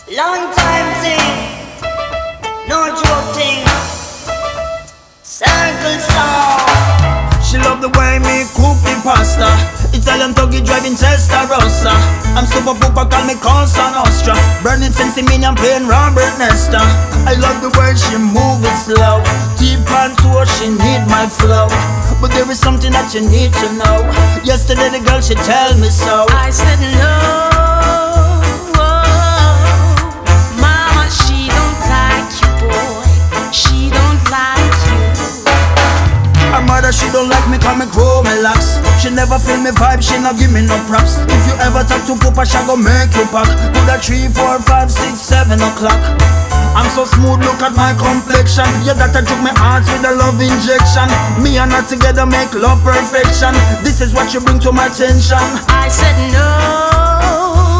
Long time thing, no joke thing. Circle sound. She love the way me cook the pasta. Italian Toggy driving Testarossa. I'm super pooper, call me Cosa Nostra. Burning sense in me, I'm playing Robert Nesta. I love the way she move it slow. Deep and so she need my flow. But there is something that you need to know. Yesterday the girl she tell me so. I said no. Mama, she don't like you, boy. She don't like you. Her mother, she don't like me, call me grow me locks. She never feel me vibe, she not give me no props. If you ever talk to Papa, she go make you pack. Put that 3, 4, 5, 6, 7 o'clock. I'm so smooth, look at my complexion. Yeah, that I took my heart with a love injection. Me and her together make love perfection. This is what you bring to my attention. I said no.